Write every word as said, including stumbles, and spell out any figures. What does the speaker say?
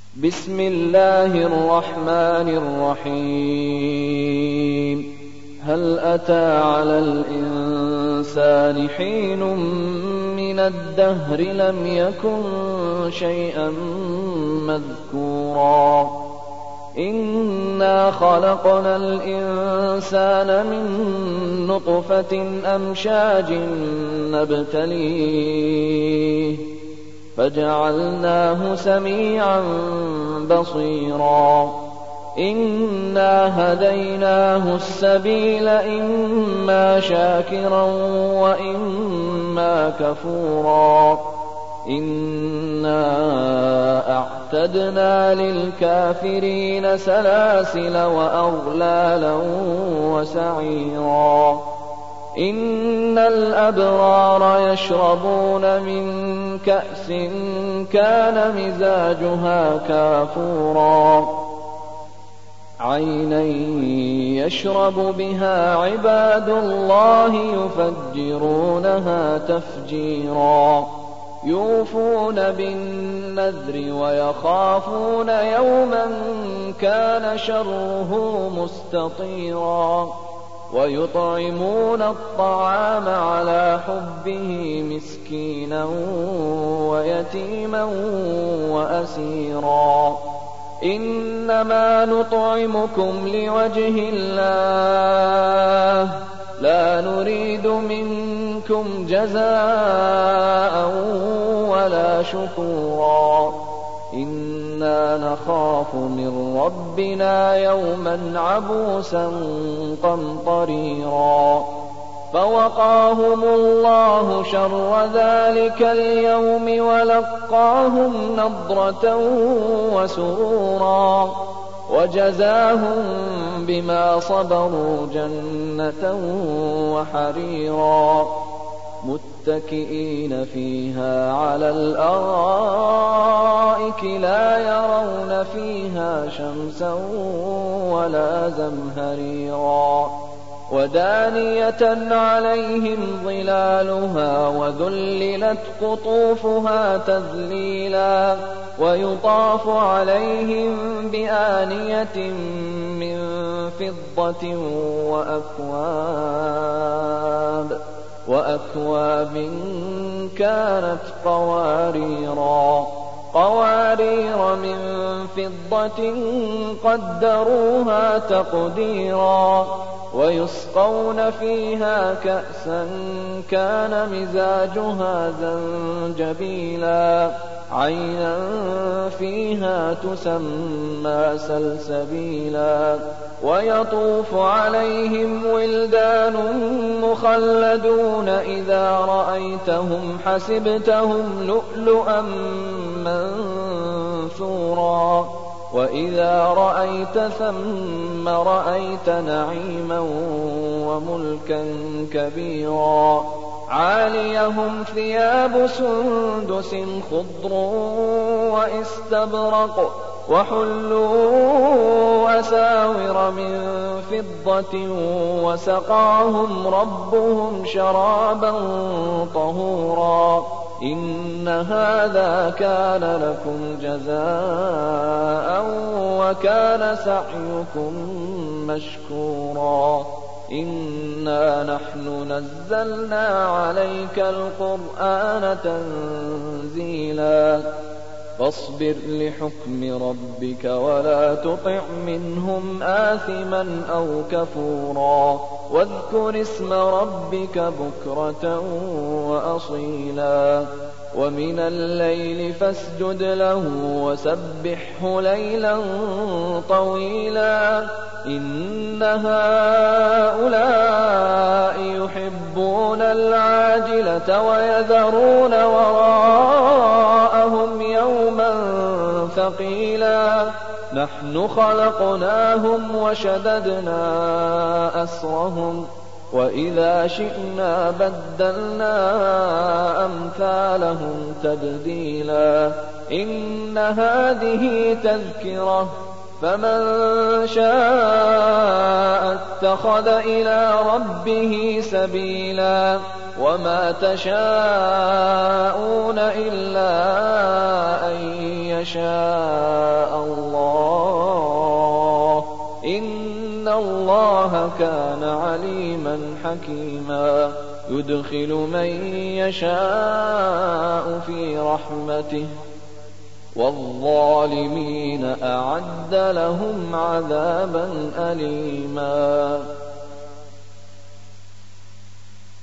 بسم الله الرحمن الرحيم هل أتى على الإنسان حين من الدهر لم يكن شيئا مذكورا إنا خلقنا الإنسان من نطفة أمشاج نبتليه فجعلناه سميعا بصيرا إنا هديناه السبيل إما شاكرا وإما كفورا إنا أعتدنا للكافرين سلاسل وأغلالا وسعيرا إن الأبرار يشربون من كأس كان مزاجها كافورا عينا يشرب بها عباد الله يفجرونها تفجيرا يوفون بالنذر ويخافون يوما كان شره مستطيرا ويطعمون الطعام على حبه مسكينا ويتيما وأسيرا إنما نطعمكم لوجه الله لا نريد منكم جزاء ولا شكورا إنا نخاف من ربنا يوما عبوسا قمطريرا فوقاهم الله شر ذلك اليوم ولقاهم نضرة وسرورا وجزاهم بما صبروا جنة وحريرا متكئين فيها على الأرائك لا يرون فيها شمسا ولا زمهريرا ودانية عليهم ظلالها وذللت قطوفها تذليلا ويطاف عليهم بآنية من فضة وأكواب وأكواب كانت قواريرا قوارير من فضة قدروها تقديرا ويسقون فيها كأسا كان مزاجها زنجبيلا عينا فيها تسمى سلسبيلا ويطوف عليهم ولدان مخلدون إذا رأيتهم حسبتهم لؤلؤا منثورا وإذا رأيت ثم رأيت نعيما وملكا كبيرا عاليهم ثياب سندس خضر واستبرق وحلوا أساور من فضة وسقاهم ربهم شرابا طهورا إن هذا كان لكم جزاء وكان سعيكم مشكورا إنا نحن نزلنا عليك القرآن تنزيلا فاصبر لحكم ربك ولا تطع منهم آثما أو كفورا واذكر اسم ربك بكرة وأصيلا ومن الليل فاسجد له وسبحه ليلا طويلا إن هؤلاء يحبون العاجلة ويذرون وراءهم يوما ثقيلا نحن خلقناهم وشددنا أسرهم وإذا شئنا بدلنا أمثالهم تبديلا إن هذه تذكرة فمن شاء اتخذ إلى ربه سبيلا وما تشاءون إلا أن يشاء الله إن الله كان عليما حكيما يدخل من يشاء في رحمته والظالمين أعد لهم عذابا أليما